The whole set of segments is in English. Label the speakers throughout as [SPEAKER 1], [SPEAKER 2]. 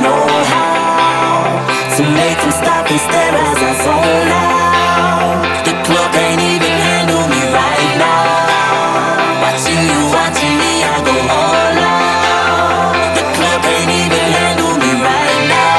[SPEAKER 1] know how to make them stop and stare as I zone out. The club can't even handle me right now. Watching me, I go all out. The club can't even handle me right now.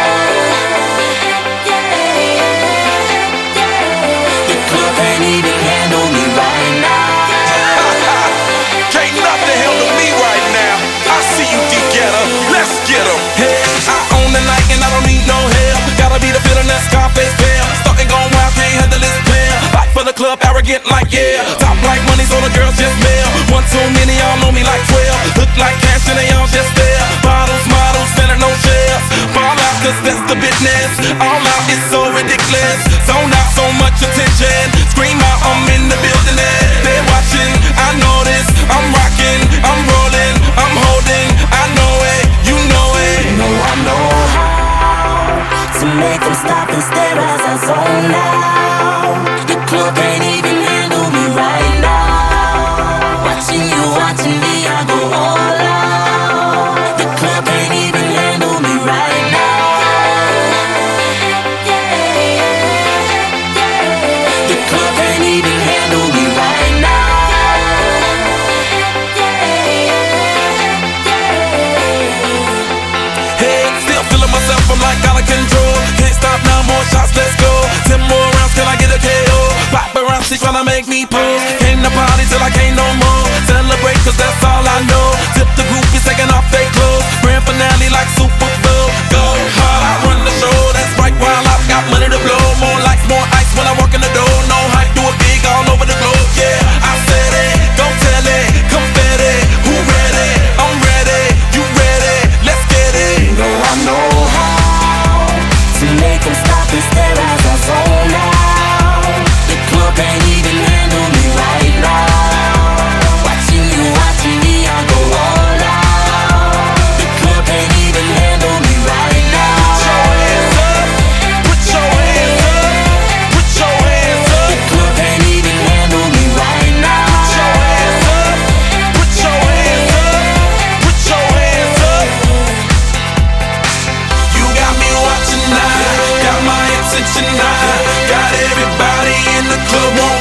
[SPEAKER 1] The club can't even handle me right now.
[SPEAKER 2] Can't nothing handle me right now. I see you, D-Getter. Let's get 'em. Hey, I own the night and I don't need no help. Gotta be the feeling that Scarface feel. Starting going wild, can't handle this pair. Fight for the club, arrogant like yeah. Top like money, so the girls just mail. One too many, y'all know me like 12. Look like cash and they all just there. Bottles, models, selling no shares. Fall out, cause that's the business. All out, it's so ridiculous. Zone out, so much attention. Scream out, I'm in the building. They're watching, I know this. I'm rocking, I'm rolling, I'm holding. I know it, you know it.
[SPEAKER 1] You know I know how to make them stop and stare as I zone out. The club can't even handle me right now. Watching me, I go all out. The club can't even handle me right now. The club can't even handle me right now.
[SPEAKER 2] Hey, still feeling myself, I'm like out of control. Can't stop now, more shots, let's go. 10 more rounds, can I get a KO? Paparazzi tryna make me pull. Came to party till I can't no more. Celebrate cause that's all I know. Tip the groupies taking off their clothes. Grand finale like Super Bowl. Go hard, I run the show. That's right, while I've got money to blow. More lights, more ice when I walk in the door. No hype, do it big all over the globe. Yeah, I said it, go tell it. Confetti, who ready? I'm ready, you ready? Let's get it.
[SPEAKER 1] You know I know how to make them stop and stare as I zone out. The club can't even handle me right now. Watching me, I go all out. The club can't even handle me right now.
[SPEAKER 2] Put your hands up, put your hands up,
[SPEAKER 1] The club can't even handle me right now.
[SPEAKER 2] put your hands up, put your hands up, put your hands up. You got me watching now, got my attention now, got everybody in the club.